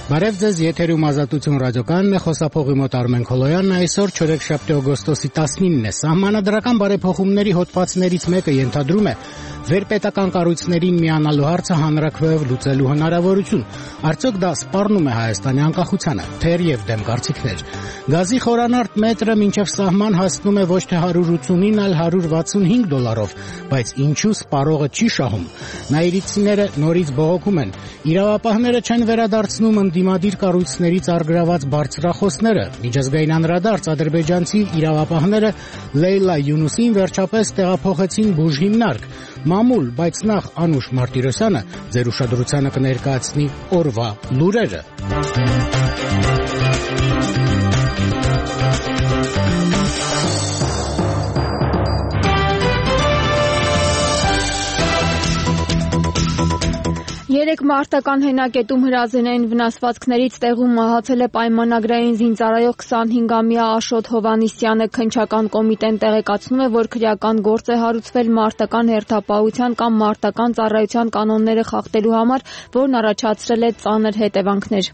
Բարև ձեզ, եթերում Ազատություն ռադիոկայանն է, խոսափողի մոտ Արմեն Քոլոյանն, այսօր չորեքշաբթի օգոստոսի 19-ն է։ Սահմանադրական բարեփոխումների հոդվածներից մեկը ենթադրում է վերպետական կառույցներին միանալու հարցը հանրաքվեով լուծելու հնարավորություն։ Արդյոք դա սպառնում է Հայաստանի անկախությանը, թեև դեմ կարծիքներ։ Գազի խորանարդ մետրը մինչև սահման հասնում է ոչ թե 189, այլ $165, բայց ինչու սպառողը չի շահում։ Նաիրիցիները նորից բողոքում են։ Իրավապահները չեն վերադարձնում ընդդիմադիր կառույցներից առգրաված բարձրախոսները։ Միջազգային անդրադարձ ադրբեջանցի իրավապահները Լեյլա Յունուսին վերջապես տեղափոխեցին բուժհիմնարկ։ Մամուլ, բայց նախ Անուշ Մարտիրոսյանը ձեր ուշադրությանը կներկայացնի օրվա լուրերը։ Երեք մարտական հենակետում հրազենային վնասվածքներից տեղում մահացել է պայմանագրային զինծառայող 25-ամյա Աշոտ Հովհաննիսյանը։ Քննչական կոմիտեն տեղեկացնում է, որ քրեական գործ է հարուցվել մարտական հերթապահության կամ մարտական ծառայության կանոնները խախտելու համար, որն առաջացրել է ծանր հետևանքներ։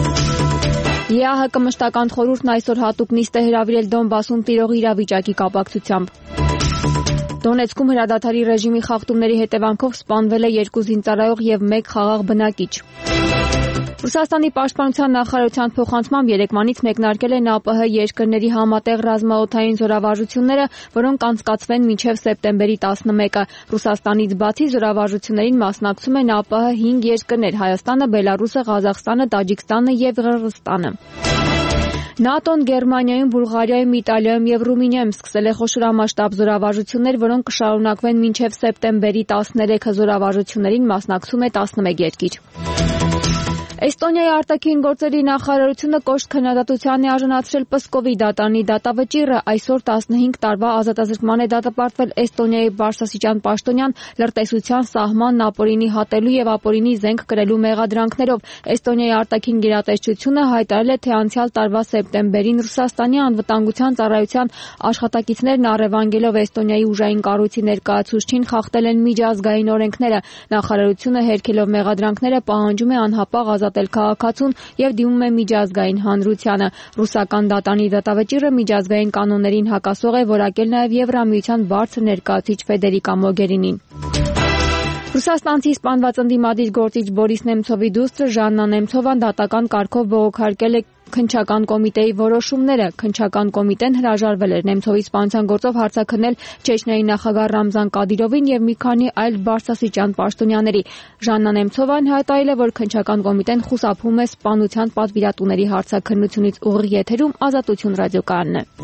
ԵԱՀԿ մշտական խորհուրդն այսօր հատուկ նիստ է հրավիրել Դոնբասում տիրող իրավիճակի կապակցությամբ։ Դոնեցկում հրադադարի ռեժիմի խախտումների հետևանքով սպանվել է 2 զինծառայող և 1 խաղաղ բնակիչ։ Ռուսաստանի պաշտպանության նախարարության փոխանցմամբ երեկվանից մեկնարկել են ԱՊՀ երկրների համատեղ ռազմաօդային զորավարժությունները, որոնք անցկացվեն մինչև սեպտեմբերի 11-ը։ Ռուսաստանից բացի զորավարժություններին մասնակցում են ԱՊՀ 5 երկրներ՝ Հայաստանը, Բելարուսը, Ղազախստանը, Տաջիկստանը և Ղրղըզստանը։ ՆԱՏՕ-ն Գերմանիայում, Բուլղարիայում, Իտալիայում և Ռումինիայում սկսել է խոշորամասշտաբ զորավարժություններ, որոնք կշարունակվեն մինչև սեպտեմբերի 13-ը։ Զորավարժություններին մասնակցում է 11 երկիր։ Էստոնիայի արտաքին գործերի նախարարությունը կոշտ քննադատության է արժանացրել Պսկովի դատարանի դատավճիռը։ Այսօր 15 տարվա ազատազրկման է դատապարտվել Էստոնիայի բարձրաստիճան պաշտոնյան լրտեսության սահմանն ապօրինի հատելու և ապօրինի զենք կրելու մեղադրանքներով։ Էստոնիայի արտաքին գերատեսչությունը հայտարարել է, թե անցյալ տարվա սեպտեմբերին Ռուսաստանի անվտանգության ծառայության աշխատակիցներն առևանգելով Էստոնիայի ուժային կառույցի ներկայացուցչին խախտել են միջազգային օրենքները։ Նախարարությունը հերքելով մեղադրանքները պահանջում է անհապաղ ազատել քաղաքացուն և դիմում է միջազգային հանրությանը։ Ռուսական դատարանի դատավճիռը միջազգային կանոններին հակասող է որակել նաև Եվրամիության բարձր ներկայացուցիչ Ֆեդերիկա Մոգերինին։ Ռուսաստանցի սպանված ընդդիմադիր գործիչ Բորիս Նեմցովի դուստր Ժաննա Նեմցովան դատական կարգով բողոքարկել է քննչական կոմիտեի որոշումները։ Քննչական կոմիտեն հրաժարվել էր Նեմցովի սպանության գործով հարցաքննել Չեչնիայի նախագահ Ռամզան Կադիրովին և մի քանի այլ բարձրաստիճան պաշտոնյաների։ Ժաննա Նեմցովան հայտարարել է, որ քննչական կոմիտեն խուսափում է սպանության պատվիրատուների հարցաքննությունից։ Ուղիղ եթերում Ազատություն ռադիոկայանն է։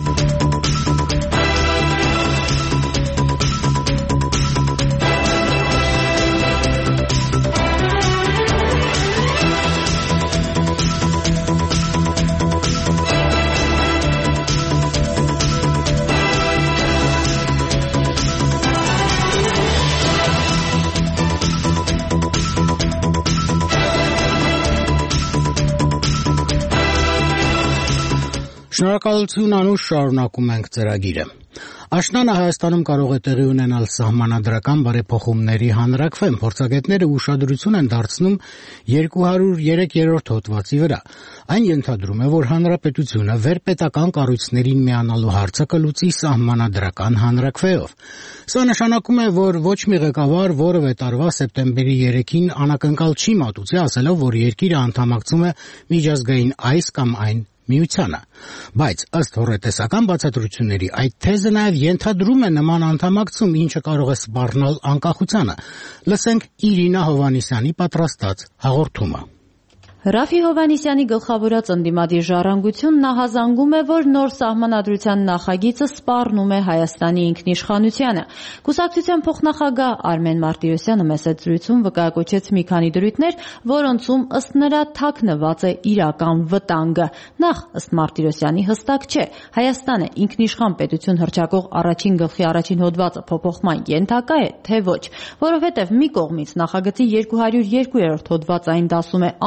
Շնորհակալություն Անուշ, շարունակում ենք ծրագիրը։ Աշնանը Հայաստանում կարող է տեղի ունենալ սահմանադրական բարեփոխումների հանրաքվեն։ Փորձագետները ուշադրություն են դարձնում 203-րդ հոդվածի վրա։ Այն ենթադրում է, որ Հանրապետությունը վերպետական կառույցներին միանալու հարցը կլուծի սահմանադրական հանրաքվեով։ Սա նշանակում է, որ ոչ մի ղեկավար որևէ տարվա սեպտեմբերի 3-ին անակնկալ չի մատուցի, ասելով, որ երկիրը անդամակցում է միջազգային այս կամ այն միությանը։ Բայց ըստ հոռետեսական բացատրությունների այդ թեզը նաև ենթադրում է նման անդամակցում, ինչը կարող է սպառնալ անկախությանը։ Լսենք Իրինա Հովհաննիսյանի պատրաստած հաղորդումը։ Ռաֆի Հովհաննիսյանի գլխավորած ընդդիմադիր ժառանգությունն ահազանգում է, որ նոր սահմանադրության նախագիծը սպառնում է Հայաստանի ինքնիշխանությանը։ Կուսակցության փոխնախագահ Արմեն Մարտիրոսյանը մեծ զրույցում վկայակոչեց մի քանի դրույթներ, որոնցում ըստ նրա թաքնված է իրական վտանգը։ Նախ, ըստ Մարտիրոսյանի, հստակ չէ, Հայաստանը ինքնիշխան պետություն հռչակող առաջին գլխի առաջին հոդվածը փոփոխման ենթակա է, թե ոչ, որովհետև մի կողմից նախագծի 202-րդ հոդվածային դասում է անփոփոխ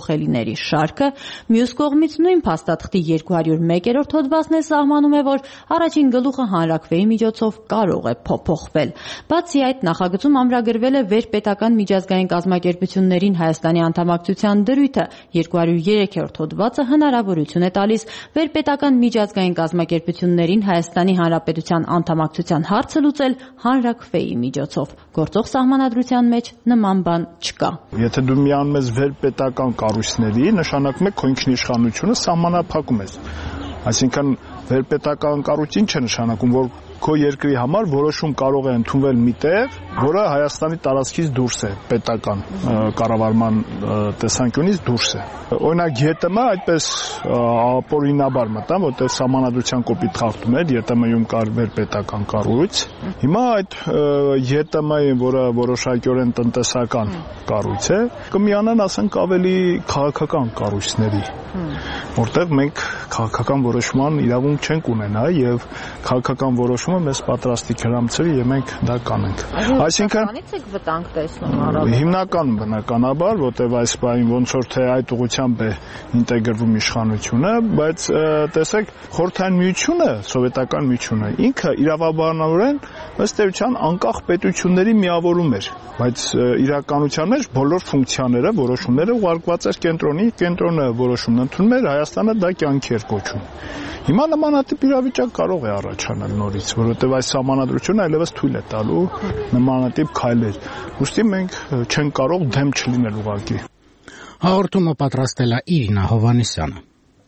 փոխելիների շարքը, մյուս կողմից նույն փաստաթղթի 201-րդ հոդվածն է սահմանում է, որ առաջին գլուխը հանրաքվեի միջոցով կարող է փոփոխվել։ Բացի այդ, նախագծում ամրագրվել է վերպետական միջազգային կազմակերպություններին Հայաստանի անդամակցության դրույթը, 203-րդ հոդվածը հնարավորություն է տալիս վերպետական միջազգային կազմակերպություններին Հայաստանի Հանրապետության անդամակցության հարցը լուծել հանրաքվեի միջոցով։ Գործող սահմանադրության մեջ նման բան չկա։ Եթե դու միանում ես վերպետական կառույցների, նշանակում է քո ինքնիշխանությունը սահմանափակում ես։ Այսինքն վերպետական կառույց ինչ է նշանակում, որ քո երկրի համար որոշում կարող է ընդունվել միտեղ, որը Հայաստանի տարածքից դուրս է, պետական կառավարման տեսանկյունից դուրս է։ Օրինակ ԵՏՄ այդպես ապօրինաբար մտան, որտեղ սահմանադրության կոպիտ խախտում էր, ԵՏՄ-ում կար վերպետական կառույց։ Հիմա այդ ԵՏՄ-ին, որը որոշակիորեն տնտեսական կառույց է, կմիանան, ասենք, ավելի քաղաքական կառույցների, որտեղ մենք քաղաքական որոշման իրավունք չենք ունենա եւ քաղաքական որոշումը մեզ պատրաստի քրամցրի եւ մենք դա կանենք։ Այսինքն եք վտանգ տեսնում առավել։ Հիմնականում բնականաբար, որտեղ այս բանին ոնց որ թե այդ ուղղությամբ է ինտեգրվում իշխանությունը, բայց տեսեք, Խորհրդային Միությունը, սովետական միությունը, ինքը իրավաբանորեն ըստ էության անկախ պետությունների միավորում էր, բայց իրականության մեջ բոլոր ֆունկցիաները, որոշումները ուղարկված էր կենտրոնի, կենտրոնը որոշումն ընդունում էր, Հայաստանը դա կյանքի էր կոչում։ Հիմա նմանատիպ իրավիճակ կարող է առաջանալ նորից, որովհետև այս սահմանադրությունը այլևս թույլ է տալու նմանատիպ քայլեր։ Ուստի մենք չենք կարող դեմ չլինել ուղղակի։ Հաղորդումը պատրաստել է Իրինա Հովհաննիսյանը։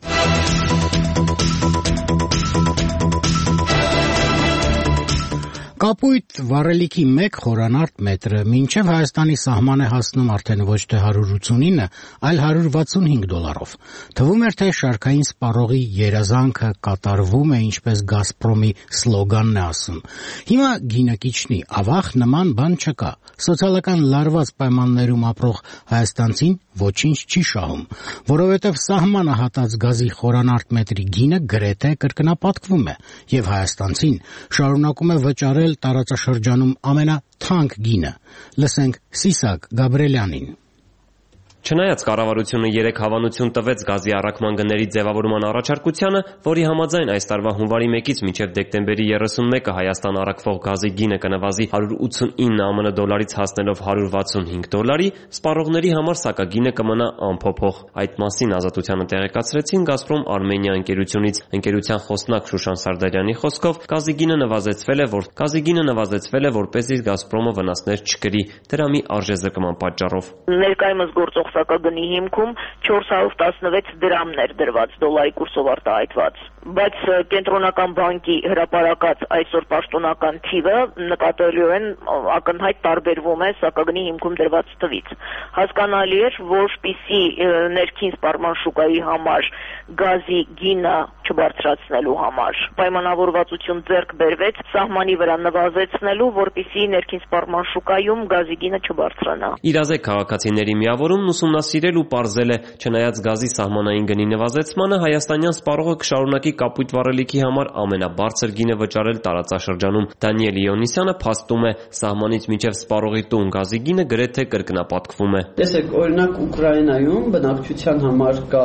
Կապույտ վառելիքի 1 խորանարդ մետրը մինչև Հայաստանի սահման է հասնում արդեն ոչ թե 189, այլ $165։ Թվում էր, թե շարքային սպառողի երազանքը կատարվում է, ինչպես Գազպրոմի սլոգանն է ասում։ Հիմա գինը կիջնի, ավաղ նման բան չկա։ Սոցիալական լարված պայմաններում ապրող հայաստանցին ոչինչ չի շահում, որովհետև սահմանը հատած գազի խորանարդ մետրի գինը գրեթե կրկնապատկվում է, եւ հայաստանցին շարունակում է վճարել տարածաշրջանում ամենաթանկ գինը։ Լսենք Սիսակ Գաբրելյանին։ Չնայած կառավարությունը 3 հավանություն տվեց գազի առաքման գների ձևավորման առաջարկությանը, որի համաձայն այս տարվա հունվարի 1-ից մինչև դեկտեմբերի 31-ը Հայաստան առաքվող գազի գինը կնվազի $189 դոլարից հասնելով $165, սպառողների համար սակագինը կմնա անփոփոխ։ Այդ մասին Ազատությանը տեղեկացրեցին Գազպրոմ Արմենիա ընկերությունից։ Ընկերության խոսնակ Շուշան Սարդարյանի խոսքով գազի գինը նվազեցվել է, որպեսզի Գազպրոմը վնասներ չկրի դրա մի արժեզրկման պատճառով։ Ներկայումս գործող սակագնի հիմքում 416 դրամներ դրված դոլարի կուրսով արտահայտված, բայց կենտրոնական բանկի հրապարակած այսօր պաշտոնական թիվը նկատելիորեն ակնհայտ տարբերվում է սակագնի հիմքում դրված թվից։ Հասկանալի էր, որպեսզի ներքին սպառման շուկայի համար գազի գինը չբարձրացնելու համար պայմանավորվածություն ձեռք բերվեց սահմանի վրա նվազեցնելու, որպեսզի ներքին սպառման շուկայում գազի գինը չբարձրանա։ Իրազեկ քաղաքացիների միավորումն ուսումնասիրել ու պարզել է, չնայած գազի սահմանային գնի նվազեցմանը, հայաստանյան սպառողը կշարունակի կապույտ վառելիքի համար ամենաբարձր գինը վճարել տարածաշրջանում։ Դանիել Իոնիսյանը փաստում է, սահմանից մինչև սպառողի տուն գազի գինը գրեթե կրկնապատկվում է։ Տեսեք, օրինակ Ուկրաինայում բնակչության համար կա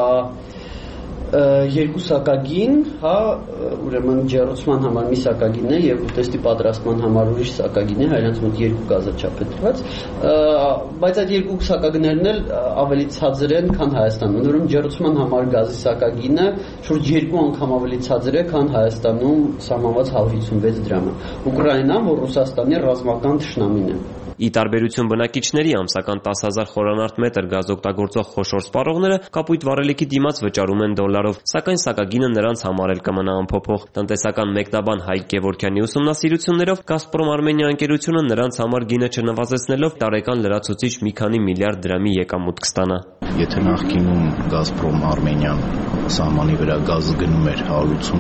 2 սակագին, ուրեմն ջեռուցման համար մի սակագին է եւ ուտեստի պատրաստման համար ուրիշ սակագին է, հայրանց մոտ 2 գազաչափ է տրված, բայց այդ 2 սակագներն էլ ավելի ցածր են, քան Հայաստանում։ Ուրեմն ջեռուցման համար գազի սակագինը շուրջ 2 անգամ ավելի ցածր է, քան Հայաստանում սահմանված 156 դրամը։ Ուկրաինան, որ Ռուսաստանի ռազմական թշնամին է։ Ի տարբերություն բնակիչների ամսական 10,000 խորանարդ մետր գազ օգտագործող խոշոր սպառողները կապույտ վառելիքի դիմաց վճարում են դոլարով, սակայն սակագինը նրանց համար էլ կմնա անփոփոխ։ Տնտեսական մեկնաբան Հայկ Գևորգյանի ուսումնասիրություններով Գազպրոմ Արմենիա ընկերությունը նրանց համար գինը չնվազեցնելով տարեկան լրացուցիչ մի քանի միլիարդ դրամի եկամուտ կստանա։ Եթե նախկինում Գազպրոմ Արմենիան սահմանի վրա գազ գնում էր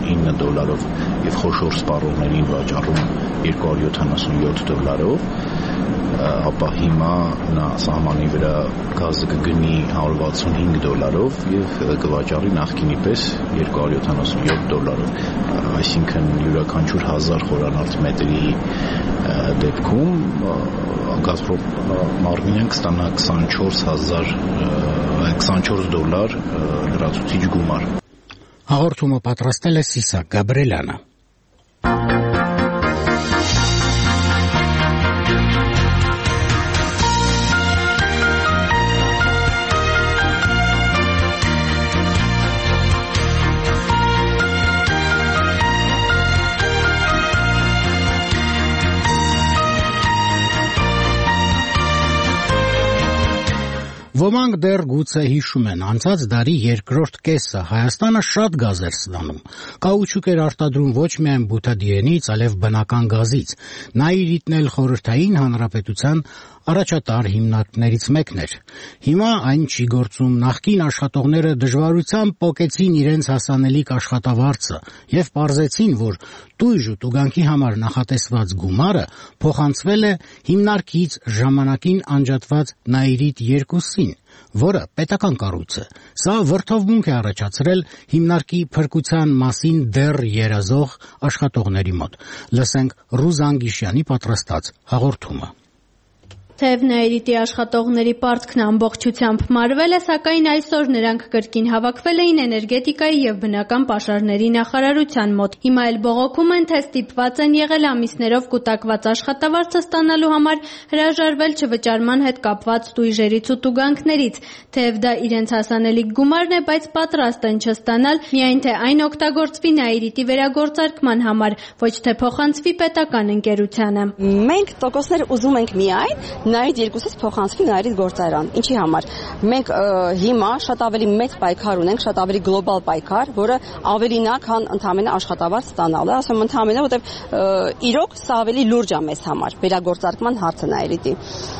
$189 եւ խոշոր սպառողներին վաճառում $277, ապա հիմա նա սահմանի վրա գազը կգնի $165 եւ կվաճառի նախկինի պես $277, այսինքն յուրաքանչյուր 1000 խորանարդ մետրի դեպքում Գազպրոմ մարմինը կստանա $24 լրացուցիչ գումար։ Հաղորդումը պատրաստել է Սիսակ Գաբրելյանը։ Ոմանք դեռ գուցե հիշում են, անցած դարի երկրորդ կեսը Հայաստանը շատ գազ էր ստանում։ Կաուչուկ էր արտադրում ոչ միայն բութադիենից, այլև բնական գազից։ Նաիրիտն էլ խորհրդային հանրապետության առաջատար հիմնարկներից մեկն էր։ Հիմա այն չի գործում, նախկին աշխատողները դժվարությամբ պոկեցին իրենց հասանելիք աշխատավարձը եւ պարզեցին, որ տույժ ու տուգանքի համար նախատեսված գումարը փոխանցվել է հիմնարկից ժամանակին անջատված Նաիրիտ 2-ին, որը պետական կառույց է։ Սա վրդովմունք է առաջացրել հիմնարկի փրկության մասին դեռ երազող աշխատողների մոտ։ Լսենք Ռուզան Գիշյանի պատրաստած հաղորդումը։ Թեև Նաիրիտի աշխատողների պարտքն ամբողջությամբ մարվել է, սակայն այսօր նրանք կրկին հավաքվել էին էներգետիկայի եւ բնական պաշարների նախարարության մոտ։ Հիմա էլ բողոքում են, թե ստիպված են եղել ամիսներով կուտակված աշխատավարձը ստանալու համար հրաժարվել չվճարման հետ կապված տույժերից ու տուգանքներից։ Թեև դա իրենց հասանելիք գումարն է, բայց պատրաստ են չստանալ, միայն թե այն օգտագործվի Նաիրիտի վերագործարկման համար, ոչ թե փոխանցվի պետական ընկերությանը։ Մենք տոկոսներ ուզում ենք միայն Նաիրիտ 2-ից փոխանցվի Նաիրիտ գործարան։ Ինչի համար։ Մենք հիմա շատ ավելի մեծ պայքար ունենք, շատ ավելի գլոբալ պայքար, որը ավելին է, քան ընդհանրապես աշխատավարձ ստանալը, ասում եմ ընդհանրապես, որովհետև իրոք սա ավելի լուրջ է մեզ համար, վերագործարկման հարցը Նաիրիտի։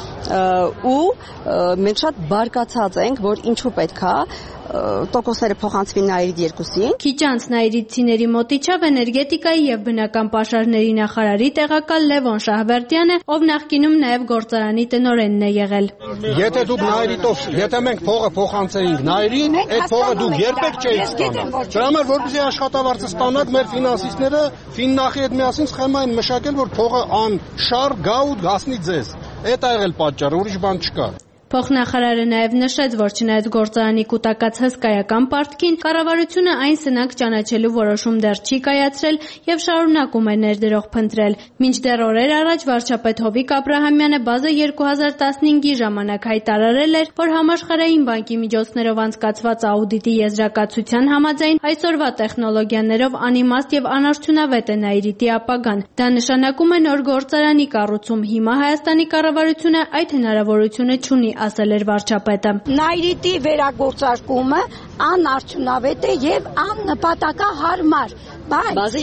Ու մենք շատ բարկացած ենք, որ ինչու պետք է տոկոսները փոխանցվի Նաիրիտ 2-ին։ Քիչ անց Նաիրիտցիների մոտ իջավ էներգետիկայի եւ բնական պաշարների նախարարի տեղակալ Լևոն Շահվերդյանը, ով նախկինում նաեւ գործարանի տնօրենն է եղել։ Եթե դուք Նաիրիտով, եթե մենք փողը փոխանցեինք Նաիրին, այդ փողը դուք երբեք չէիք ստանա։ Դրա համար որպեսզի աշխատավարձը ստանաք, մեր ֆինանսիստները Ֆիննախի հետ միասին սխեմա են մշակել, որ փողը անշար գա ու հասնի ձեզ։ Այդ է եղել պատճառը, ուրիշ բան չկա։ Փոխնախարարը նաև նշեց, որ չնայած գործարանի կուտակած հսկայական պարտքին, կառավարությունը այն սնանկ ճանաչելու որոշում դեռ չի կայացրել եւ շարունակում է ներդրող փնտրել։ Մինչդեռ օրեր առաջ վարչապետ Հովիկ Աբրահամյանը բազա 2015-ի ժամանակ հայտարարել էր, որ համաշխարհային բանկի միջոցներով անցկացված աուդիտի եզրակացության համաձայն այսօրվա տեխնոլոգիաներով անիմաստ եւ անարդյունավետ է Նաիրիտի ապագան։ Դա նշանակում է նոր գործարանի կառուցում։ Հիմա Հայաստանի կառավարությունը այդ հնարավորությունը չունի, ասել էր վարչապետը։ Նաիրիտի վերագործարկումը անարդյունավետ է եւ աննպատակահարմար, բայց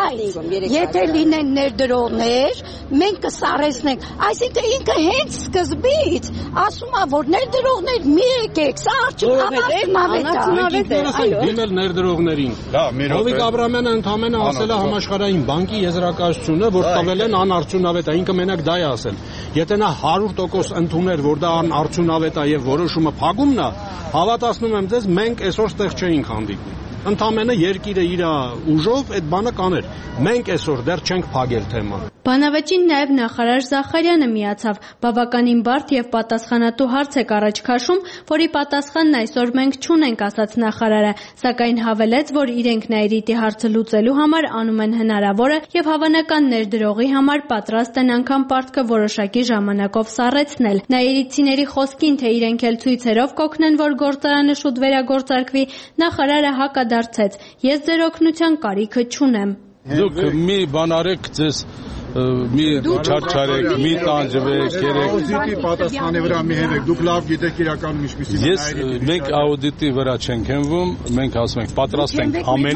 եթե լինեն ներդրողներ, մենք կսարեսնենք, այսինքն ինքը հենց սկզբից ասում է, որ ներդրողներ մի եկեք, սա անարդյունավետ է։ Դիմել ներդրողներին։ Հովիկ Աբրահամյանը ընդհանրապես ասել է համաշխարհային բանկի եզրակացությունը, որ տվել են անարդյունավետ է, ինքը մենակ դա է ասել։ Եթե նա 100% ընդուներ, որ դա անարդյունավետ է եւ որոշումը փակումն է, հավատացնում եմ ձեզ, մենք այսօր ստեղ չէինք հանդիպում։ Ընդամենը երկիրը իր ուժով այդ բանը կաներ։ Մենք այսօր դեռ չենք փակել թեման։ Բանավեճին նաև նախարար Զախարյանը միացավ։ Բավականին բարդ եւ պատասխանատու հարց է առաջ քաշում, որի պատասխանն այսօր մենք չունենք, ասաց նախարարը, սակայն հավելեց, որ իրենք Նաիրիտի հարցը լուծելու համար անում են հնարավորը եւ հավանական ներդրողի համար պատրաստ են անգամ պարտքը որոշակի ժամանակով սառեցնել։ Նաիրիտցիների խոսքին, թե իրենք էլ ցույցերով կօգնեն, որ գործարանը շուտ վերագործարկվի, նախարարը հակադարձեց. Ես ձեր օգնության կարիքը չունեմ։ Դուք մի բան արեք, ձեզ մի չարչարեք, մի տանջվեք, երեք։ Աուդիտի պատասխանի վրա մի հենեք, դուք լավ գիտեք իրականում ինչպիսի։ Մենք աուդիտի վրա չենք հենվում, մենք ասում ենք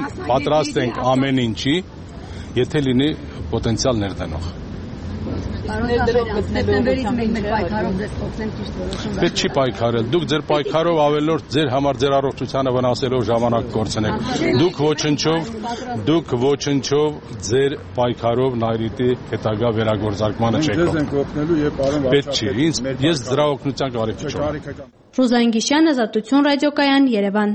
պատրաստ ենք ամեն ինչի, եթե լինի պոտենցիալ ներդնող։ Սեպտեմբերից մենք պայքարով ձեզ փոխենք ճիշտ որոշում։ Պետք չի պայքարել։ Դուք ձեր պայքարով ավելորդ ձեր համար ձեր առողջությանը վնասելով ժամանակ կորցնեք։ Դուք ոչնչով ձեր պայքարով Նայիրիտի հետագա վերագործարկմանը չեք կողմ։ Պետք չի։ Ես դրա օգնության կարիք չունեմ։ Ռուզան Գիշյան, Ազատություն ռադիոկայան, Երևան։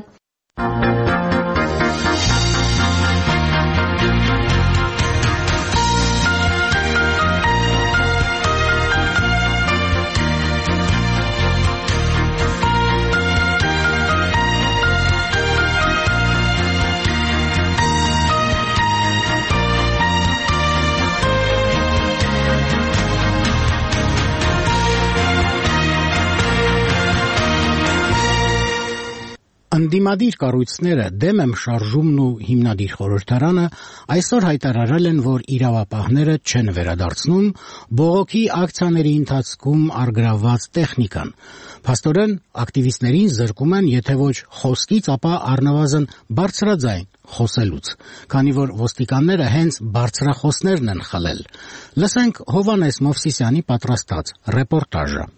Ընդդիմադիր կառույցները դեմ եմ շարժումն ու հիմնադիր խորհրդարանը այսօր հայտարարել են, որ իրավապահները չեն վերադարձնում բողոքի ակցիաների ընթացքում առգրավված տեխնիկան։ Փաստորեն ակտիվիստներին զրկում են, եթե ոչ խոսքից, ապա առնվազն բարձրաձայն խոսելուց, քանի որ ոստիկանները հենց բարձրախոսներն են խլել։ Լսենք Հովհաննես Մովսիսյանի պատրաստած ռեպորտաժը։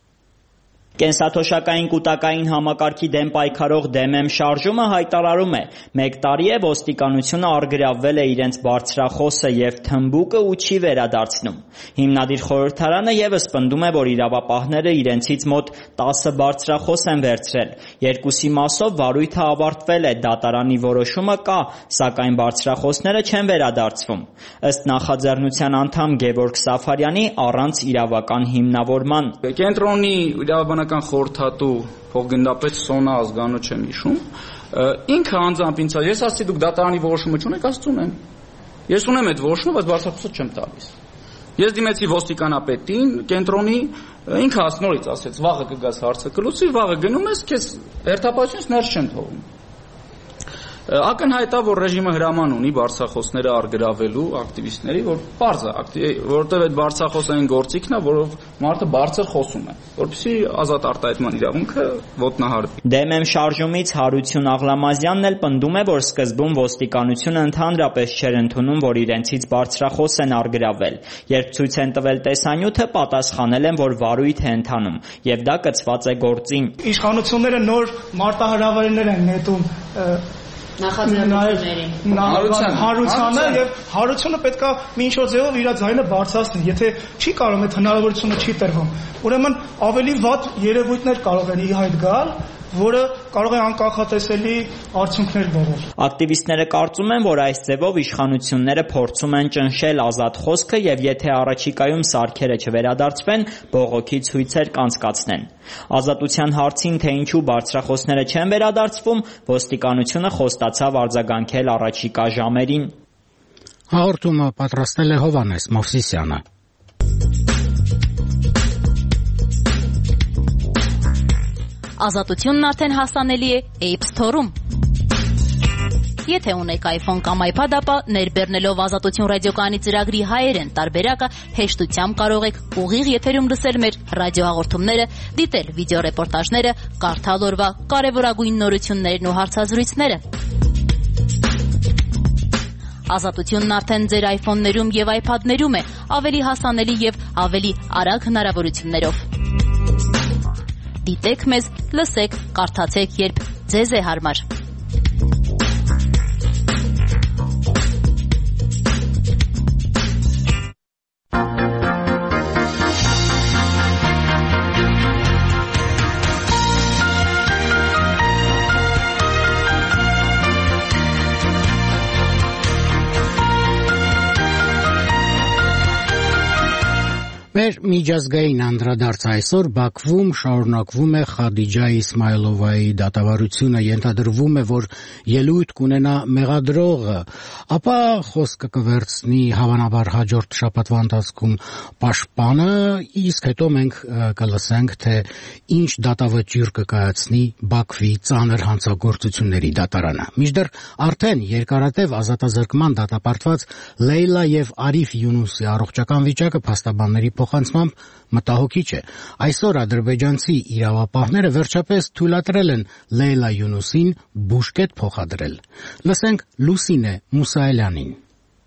Կենսաթոշակային կուտակային համակարգի դեմ պայքարող դեմ եմ շարժումը հայտարարում է. 1 տարի է ոստիկանությունը առգրավվել է իրենց բարձրախոսը եւ թմբուկը ու չի վերադարձնում։ Հիմնադիր խորհրդարանը եւս պնդում է, որ իրավապահները իրենցից մոտ 10 բարձրախոս են վերցրել։ Երկուսի մասով վարույթը ավարտվել է, դատարանի որոշումը կա, սակայն բարձրախոսները չեն վերադարձվում։ Ըստ նախաձեռնության անդամ Գևորգ Սաֆարյանի առանց իրավական հիմնավորման։ Կենտրոնի իրավաբանական խորհրդատու փոխգնդապետ Սոնա Ազգանու չեմ հիշում, ինքը անձամբ ինձ ես ասացի դուք դատարանի որոշումը չունեք, ասած ունեմ։ Ես ունեմ այդ որոշումը, բայց բարձրախոսը չեմ տալիս։ Ես դիմեցի ոստիկանապետին, կենտրոնի, ինքը նորից ասեց, վաղը կգաս հարցը կլուծի, վաղը գնում ես, քեզ հերթապահությունից ներս չեն թողում։ Ակնհայտ է, որ ռեժիմը հրաման ունի բարձրախոսները առգրավելու ակտիվիստների, որ պարզ է, որովհետև այդ բարձրախոսային գործիքն է, որով մարդը բարձր խոսում է, որպեսզի ազատ արտահայտման իրավունքը ոտնահարվի։ Դեմ եմ շարժումից Հարություն Աղլամազյանն էլ պնդում է, որ սկզբում ոստիկանությունը ընդհանրապես չէր ընդունում, որ իրենցից բարձրախոս են առգրավել։ Երբ ցույց են տվել տեսանյութը, պատասխանել են, որ վարույթ է ընթանում, եւ դա կցված է գործին։ Իշխանությունները նոր մարտահրավերներ են նետում Հարությանը եւ Հարությունը պետքա ինչ որ ձեւով իր ձայնը բարձրացնի, եթե չի կարող այդ հնարավորությունը չի տրվում։ Ուրեմն ավելի վատ երևույթներ կարող են ի հայտ գալ, որը կարող է անկախատեսելի արդյունքներ բերել։ Ակտիվիստները կարծում են, որ այս ձևով իշխանությունները փորձում են ճնշել ազատ խոսքը եւ եթե առաջիկայում սարքերը չվերադարձվեն, բողոքի ցույցեր կանցկացնեն։ Ազատության հարցին, թե ինչու բարձրախոսները չեն վերադարձվում, ոստիկանությունը խոստացավ արձագանքել առաջիկա ժամերին։ Հաղորդումը պատրաստել է Հովհաննես Մովսիսյանը։ Ազատությունն արդեն հասանելի է App Store-ում։ Եթե ունեք iPhone կամ iPad, ապա ներբեռնելով Ազատություն ռադիոկայանի ծրագրի հայերեն տարբերակը հեշտությամբ կարող եք ուղիղ եթերում լսել մեր ռադիոհաղորդումները, դիտել վիդեոռեպորտաժները, կարդալ օրվա կարևորագույն նորություններն ու հարցազրույցները։ Ազատությունն արդեն ձեր iPhone-ներում եւ iPad-ներում է, ավելի հասանելի եւ ավելի արագ հնարավորություններով։ Դիտեք մեզ, լսեք, կարդացեք, երբ ձեզ է հարմար։ Մեր միջազգային անդրադարձ այսօր Բաքվում շարունակվում է Խադիջա Իսմայլովայի դատավարությունը, ենթադրվում է, որ ելույթ կունենա մեղադրողը, ապա խոսքը կվերցնի հավանաբար հաջորդ շաբաթվա ընթացքում պաշտպանը, իսկ հետո մենք կլսենք, թե ինչ դատավճիռ կկայացնի Բաքվի ծանր հանցագործությունների դատարանը։ Մինչդեռ արդեն երկարատև ազատազրկման դատապարտված Լեյլա եւ Արիֆ Յունուսի առողջական վիճակը փաստաբանների փոխանցմամբ մտահոգիչ է։ Այսօր ադրբեջանցի իրավապահները վերջապես թույլատրել են Լեյլա Յունուսին բուժկետ փոխադրել։ Լսենք Լուսինե Մուսայելյանին։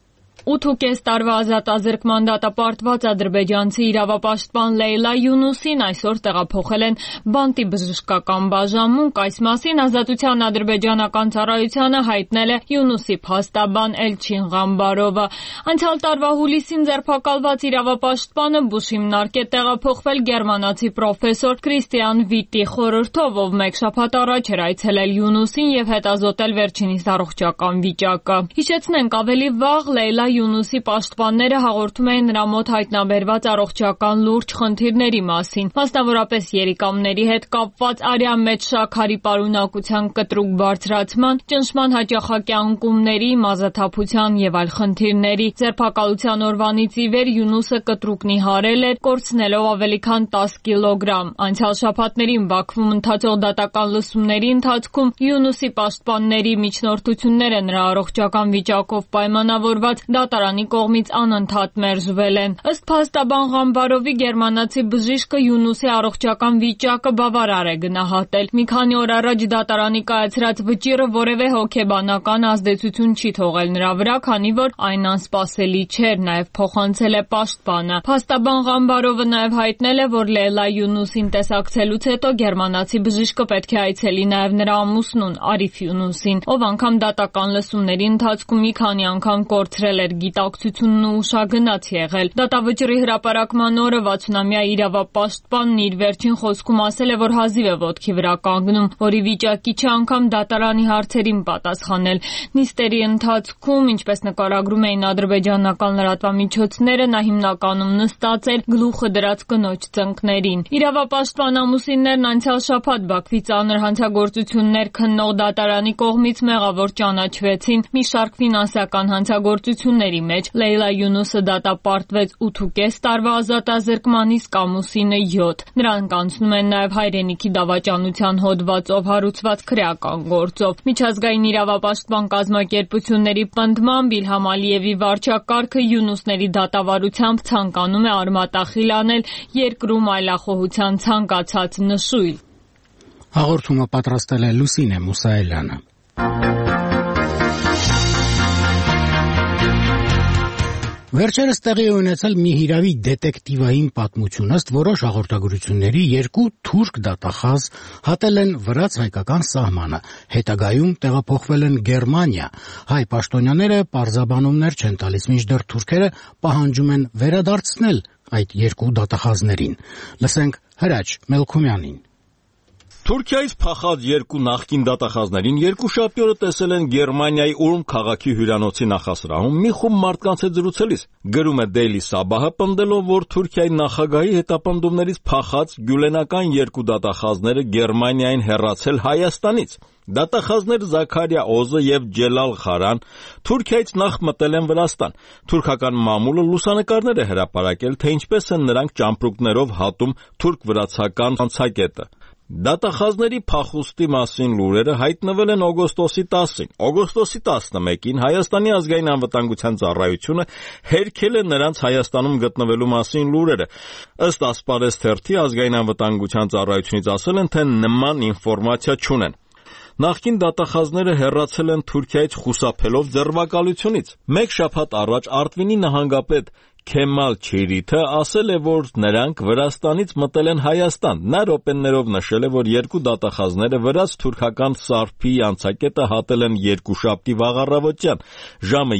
8.5 տարվա ազատազրկման դատապարտված ադրբեջանցի իրավապաշտպան Լեյլա Յունուսին այսօր տեղափոխել են Բանտի բժշկական բաժանմունք։ Այս մասին Ազատության ադրբեջանական ծառայությանը հայտնել է Յունուսի փաստաբան Էլչին Ղամբարովը։ Անցյալ տարվա հուլիսին ձերբակալված իրավապաշտպանը բուժ հիմնարկ է տեղափոխվել գերմանացի պրոֆեսոր Քրիստիան Վիտի խորհրդով, ով մեկ շաբաթ առաջ էր այցելել Յունուսին եւ հետազոտել վերջինիս առողջական վիճակը։ Հիշեցնենք, ավելի վաղ Լեյլա Յունուսի պաշտպանները հաղորդում էին նրա մոտ հայտնաբերված առողջական լուրջ խնդիրների մասին, մասնավորապես երիկամների հետ կապված արյան մեջ շաքարի պարունակության կտրուկ բարձրացման, ճնշման հաճախակի անկումների, մազաթափության եւ այլ խնդիրների։ Ձերբակալության օրվանից ի վեր Յունուսը կտրուկ նիհարել էր, կորցնելով ավելի քան 10 կիլոգրամ։ Անցյալ շաբաթներին Բաքվում ընթացող դատական լսումների ընթացքում Յունուսի պաշտպանների միջնորդությունները նրա առողջական վիճակով պայմանավորված դատարանի կողմից անընդհատ մերժվել են։ Ըստ փաստաբան Ղամբարովի, գերմանացի բժիշկը Յունուսի առողջական վիճակը բավարար է գնահատել։ Մի քանի օր առաջ դատարանի կայացրած վճիռը որևէ հոգեբանական ազդեցություն չի թողել նրա վրա, քանի որ այն անսպասելի չէր, նաև փոխանցել է պաշտպանը։ Փաստաբան Ղամբարովը նաև հայտնել է, որ Լեյլա Յունուսին տեսակցելուց հետո գերմանացի բժիշկը պետք է այցելի նաև նրա ամուսնուն Արիֆ Յունուսին, ով անգամ դատական լսումների ընթացքում մի քանի անգամ կորցրել էր գիտակցությունն ու ուշագնաց եղել։ Դատավճռի հրապարակման օրը 60-ամյա իրավապաշտպանն իր վերջին խոսքում ասել է, որ հազիվ է ոտքի վրա կանգնում, որի վիճակի չէ անգամ դատարանի հարցերին պատասխանել։ Նիստերի ընթացքում, ինչպես նկարագրում էին ադրբեջանական լրատվամիջոցները, նա հիմնականում նստած էր գլուխը դրած կնոջ ծնկներին։ Իրավապաշտպան ամուսիններն անցյալ շաբաթ Բաքվի ծանր հանցագործություններ քննող դատարանի կողմից մեղավոր ճանաչվեցին մի շարք ֆինանսական հանցագործությունների մեջ։ Լեյլա Յունուսը դատապարտվեց 8.5 տարվա ազատազրկման, իսկ ամուսինը 7։ Նրանք անցնում են նաև հայրենիքի դավաճանության հոդվածով հարուցված քրեական գործով։ Միջազգային իրավապաշտպան կազմակերպությունների պնդմամբ Իլհամ Ալիևի վարչակարգը Յունուսների դատավարությամբ ցանկանում է արմատախիլ անել երկրում այլախոհության ցանկացած նշույլ։ Հաղորդումը պատրաստել է Լուսինե Մուսայելյանը։ Վերջերս տեղի է ունեցել մի հիրավի դետեկտիվային պատմություն, ըստ որոշ հաղորդագրությունների երկու թուրք դատախազ հատել են վրաց-հայկական սահմանը, հետագայում տեղափոխվել են Գերմանիա։ Հայ պաշտոնյաները պարզաբանումներ չեն տալիս, մինչդեռ թուրքերը պահանջում են վերադարձնել այդ երկու դատախազներին։ Լսենք Հրաչ Մելքումյանին։ Թուրքիայից փախած երկու նախկին դատախազներին երկուշաբթի օրը տեսել են Գերմանիայի Ուրմ քաղաքի հյուրանոցի նախասրահում մի խումբ մարդկանց հետ զրուցելիս։ Գրում է Daily Sabah-ը, պնդելով, որ Թուրքիայի նախագահի հետապնդումներից փախած գյուլենական երկու դատախազները Գերմանիային հեռացել Հայաստանից։ Դատախազներ Զաքարիա Օզը եւ Ջելալ Խարան Թուրքիայից նախ մտել են Վրաստան։ Թուրքական մամուլը լուսանկարներ է հրապարակել, թե ինչպես են նրանք ճամպրուկներով հատում թուրք-վրացական անցակետը։ Դատախազների փախուստի մասին լուրերը հայտնվել են օգոստոսի 10-ին։ Օգոստոսի 11-ին Հայաստանի ազգային անվտանգության ծառայությունը հերքել է նրանց Հայաստանում գտնվելու մասին լուրերը։ Ըստ Ասպարեզ թերթի ազգային անվտանգության ծառայությունից ասել են, թե նման ինֆորմացիա չունեն։ Նախկին դատախազները հեռացել են Թուրքիայից խուսափելով ձերբակալությունից։ Մեկ շաբաթ առաջ Արտվինի նահանգապետ Քեմալ Չիրիթը ասել է, որ նրանք Վրաստանից մտել են Հայաստան։ Նա րոպեներով նշել է, որ երկու դատախազները վրաց-թուրքական սարփի անցակետը հատել են երկուշաբթի վաղ առավոտյան, ժամը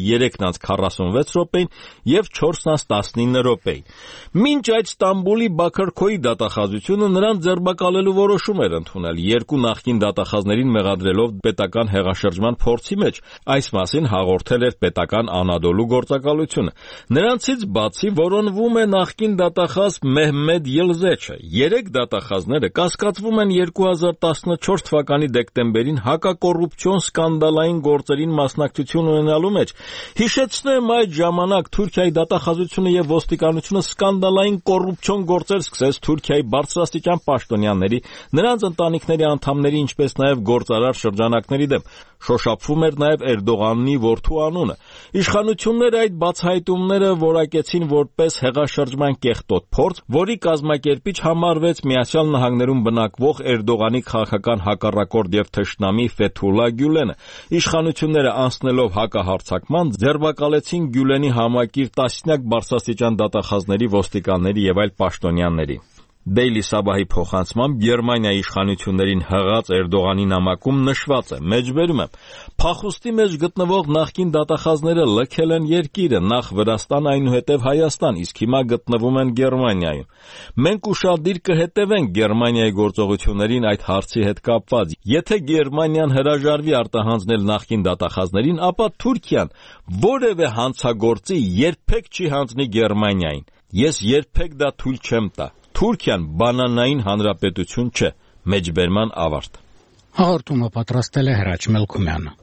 3:46 եւ 4:19 Մինչ այդ Ստամբուլի Բաքարքոյի դատախազությունը նրան ձերբակալելու որոշում էր ընդունել, երկու նախկին դատախազներին մեղադրելով պետական հեղաշրջման փորձի մեջ։ Այս մասին հաղորդել էր պետական Անադոլու գործակալությունը։ Նրանցից բացի որոնվում է նախկին դատախազ Մեհմեդ Ելզեչը։ Երեք դատախազները կասկածվում են 2014 թվականի դեկտեմբերին հակակոռուպցիոն սկանդալային գործերին մասնակցություն ունենալու մեջ։ Հիշեցնեմ, այդ ժամանակ Թուրքիայի դատախազությունը եւ ոստիկանությունը սկանդալային կոռուպցիոն գործեր սկսեց Թուրքիայի բարձրաստիճան պաշտոնյաների, նրանց ընտանիքների անդամների, ինչպես նաեւ գործարար շրջանակների դեմ։ Շոշափվում էր նաեւ Էրդողանի որդու անունը։ Իշխանությունները այդ բացահայտումները որակեցին վերագրեցին որպես հեղաշրջման կեղտոտ փորձ, որի կազմակերպիչ համարվեց Միացյալ Նահանգներում բնակվող Էրդողանի քաղաքական հակառակորդ եւ թշնամի Ֆեթուլլա Գյուլենը։ Իշխանությունները անցնելով հակահարձակման ձերբակալեցին Գյուլենի համակիր տասնյակ բարձրաստիճան դատախազների, ոստիկանների եւ այլ պաշտոնյաների։ Դեյլի Սաբահի փոխանցմամբ Գերմանիայի իշխանություններին հղած Էրդողանի նամակում նշված է. մեջբերում եմ, փախուստի մեջ գտնվող նախկին դատախազները լքել են երկիրը, նախ Վրաստան, այնուհետև Հայաստան, իսկ հիմա գտնվում են Գերմանիայում։ Մենք ուշադիր կհետևենք Գերմանիայի գործողություններին այդ հարցի հետ կապված։ Եթե Գերմանիան հրաժարվի արտահանձնել նախկին դատախազներին, ապա Թուրքիան որևէ հանցագործի երբեք չի հանձնի Գերմանիային։ Ես երբեք դա թույլ չեմ տա։ Թուրքիան բանանային հանրապետություն չէ, մեջբերման ավարտ։ Հաղորդումը պատրաստել է Հրաչ Մելքումյանը։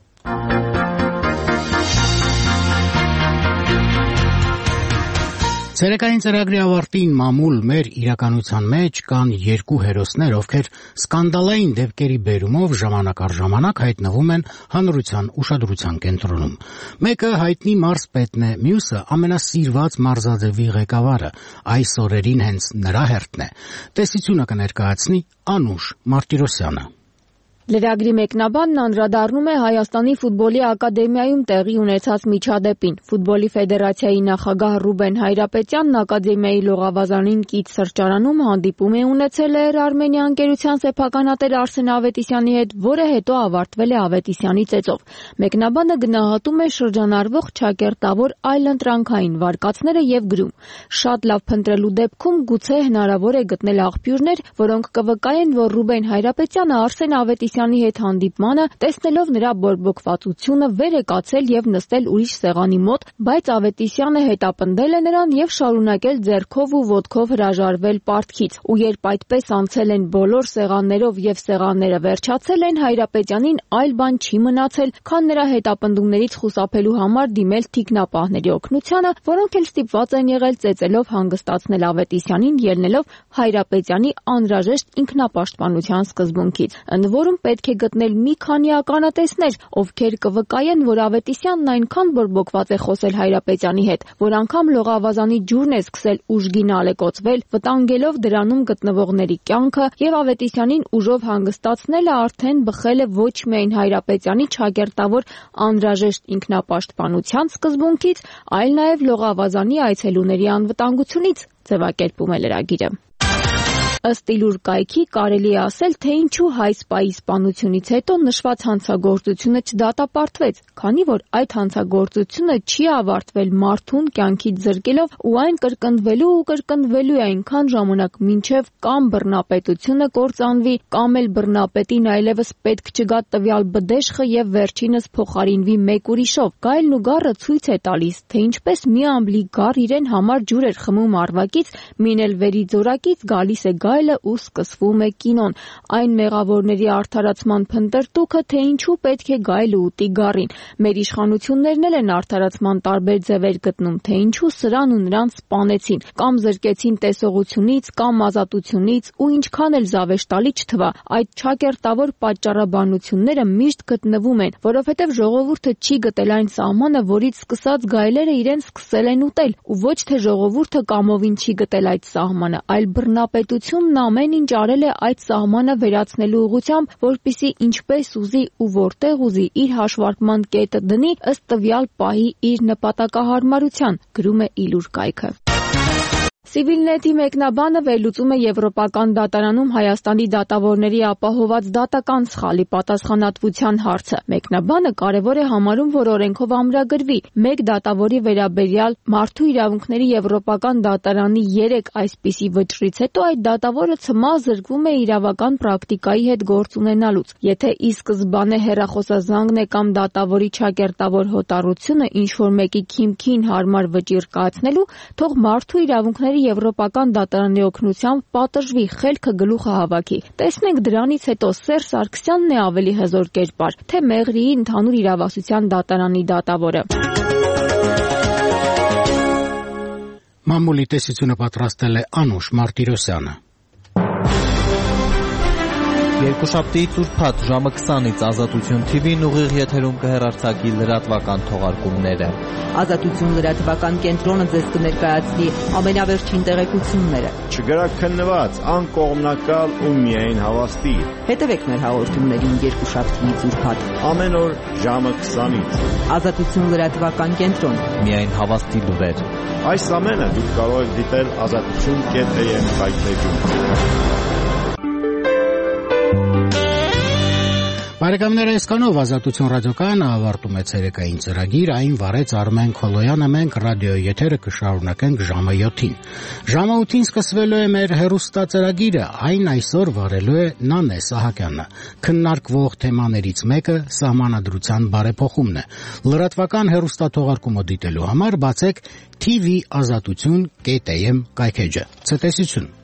Ցերեկային ծրագրի ավարտին մամուլ մեր իրականության մեջ կան երկու հերոսներ, ովքեր սկանդալային դեպքերի բերումով ժամանակ առ ժամանակ հայտնվում են հանրության ուշադրության կենտրոնում։ Մեկը հայտնի մարզպետն է, մյուսը ամենասիրված մարզաձևի ղեկավարը, այս օրերին հենց նրա հերթն է։ Տեսությունը կներկայացնի Անուշ Մարտիրոսյանը։ Լրագրի մեկնաբանն անդրադառնում է Հայաստանի ֆուտբոլի ակադեմիայում տեղի ունեցած միջադեպին։ Ֆուտբոլի ֆեդերացիայի նախագահ Ռուբեն Հայրապետյանն ակադեմիայի լողավազանին կից սրճարանում հանդիպում է ունեցել Էր-Արմենիա ընկերության սեփականատեր Արսեն Ավետիսյանի հետ, որը հետո ավարտվել է Ավետիսյանի ծեծով։ Մեկնաբանը գնահատում է շրջանառվող ճակերտավոր այլընտրանքային վարկածները եւ գրում. շատ լավ փնտրելու դեպքում գուցե հնարավոր է գտնել աղբյուրներ, որոնք կվկայեն, որ Ռուբեն Հայրապետյանը Արսեն Ավետիսյանի հետ հանդիպմանը, տեսնելով նրա բորբոքվածությունը, վեր է կացել եւ նստել ուրիշ սեղանի մոտ, բայց Ավետիսյանը հետապնդել է նրան եւ շարունակել ձեռքով ու ոտքով հրաժարվել պարտքից։ Ու երբ այդպես անցել են բոլոր սեղաններով եւ սեղանները վերջացել են, Հայրապետյանին այլ բան չի մնացել, քան նրա հետապնդումներից խուսափելու համար դիմել թիկնապահների օգնությանը, որոնք էլ ստիպված են եղել ծեծելով հանգստացնել Ավետիսյանին, ելնելով Հայրապետյանի անհրաժեշտ ինքնապաշտպանության սկզբունքից։ Ընդ որում պետք է գտնել մի քանի ականատեսներ, ովքեր կվկայեն, որ Ավետիսյանն այնքան բորբոքված է խոսել Հայրապետյանի հետ, որ անգամ լողավազանի ջուրն է սկսել ուժգին ալեկոծվել, վտանգելով դրանում գտնվողների կյանքը, եւ Ավետիսյանին ուժով հանգստացնելը արդեն բխել է ոչ միայն Հայրապետյանի ճակերտավոր անհրաժեշտ ինքնապաշտպանության սկզբունքից, այլ նաեւ լողավազանի այցելուների անվտանգությունից, ձևակերպում է լրագիրը։ Ըստ Իլուր կայքի կարելի է ասել, թե ինչու հայ-սպայի սպանությունից հետո նշված հանցագործությունը չդատապարտվեց, քանի որ այդ հանցագործությունը չի ավարտվել մարդուն կյանքից զրկելով ու այն կրկնվելու է այնքան ժամանակ, մինչև կամ բռնապետությունը կործանվի, կամ էլ բռնապետին այլևս պետք չգա տվյալ բդեշխը եւ վերջինս փոխարինվի մեկ ուրիշով։ Գայլն ու գառը ցույց է տալիս, թե ինչպես մի ամբլի գառ իրեն համար ջուր էր խմում արվակից, մինել վերի ձորակից գալիս է գայլը ու սկսվում է կինոն։ Այն մեղավորների արդարացման փնտրտուքը, թե ինչու պետք է գայլը ուտի գառին։ Մեր իշխանություններն էլ են արդարացման տարբեր ձևեր գտնում, թե ինչու սրան ու նրան սպանեցին, կամ զրկեցին տեսողությունից, կամ ազատությունից, ու ինչքան էլ զավեշտալի չթվա, այդ ճակերտավոր պատճառաբանությունները միշտ գտնվում են, որովհետև ժողովուրդը չի գտել այն սահմանը, որից սկսած գայլերը իրեն սկսել են ուտել, ու ոչ թե ժողովուրդը կամովին չի գտել այդ սահմանը, այլ բռնապետությունն ամեն ինչ արել է այդ սահմանը վերացնելու ուղղությամբ, որպեսզի ինչպես ուզի ու որտեղ ուզի իր հաշվարկման կետը դնի ըստ տվյալ պահի իր նպատակահարմարության, գրում է Իլուր կայքը։ Civilnet-ի մեկնաբանը վերլուծում է Եվրոպական դատարանում Հայաստանի դատավորների ապահոված դատական սխալի պատասխանատվության հարցը։ Մեկնաբանը կարևոր է համարում, որ օրենքով ամրագրվի մեկ դատավորի վերաբերյալ մարդու իրավունքների Եվրոպական դատարանի 3 այսպիսի վճռից հետո այդ դատավորը ցմահ զրկվում է իրավական պրակտիկայի հետ գործ ունենալուց։ Եթե ի սկզբանե հեռախոսազանգն է կամ դատավորի ճակերտավոր հոտառությունը ինչ-որ մեկի քիմքին հարմար վճիռ կայացնելու, թող մարդու իրավունքների Եվրոպական դատարանի օգնությամբ պատժվի, խելքը գլուխը հավաքի։ Տեսնենք դրանից հետո Սերժ Սարգսյանն է ավելի հզոր կերպար, թե Մեղրիի ընդհանուր իրավասության դատարանի դատավորը։ Մամուլի տեսությունը պատրաստել է Անուշ Մարտիրոսյանը։ Երկուշաբթիից ուրբաթ ժամը 20-ից Ազատություն TV-ն ուղիղ եթերում կհեռարձակի լրատվական թողարկումները։ Ազատություն լրատվական կենտրոնը ձեզ կներկայացնի ամենավերջին տեղեկությունները։ Չգրաքննված, անկողմնակալ ու միայն հավաստի։ Հետևեք մեր հաղորդումներին երկուշաբթիից ուրբաթ ամեն օր ժամը 20-ից։ Ազատություն լրատվական կենտրոն։ Միայն հավաստի լուրեր։ Այս ամենը դուք կարող եք դիտել azatutun.am վայրէջում։ Բարեկամներ, այսքանով Ազատություն ռադիոկայանը ավարտում է ցերեկային ծրագիր, այն վարեց Արմեն Քոլոյանը, մենք ռադիոյի եթերը կշարունակենք ժամը 7-ին։ Ժամը 8-ին սկսվելու է մեր հեռուստածրագիրը, այն այսօր վարելու է Նանե Սահակյանը։ Քննարկվող թեմաներից մեկը սահմանադրության բարեփոխումն է։ Լրատվական հեռուստաթողարկումը դիտելու համար բացեք TV Azatutun.am կայքեջը։ Ցտեսություն։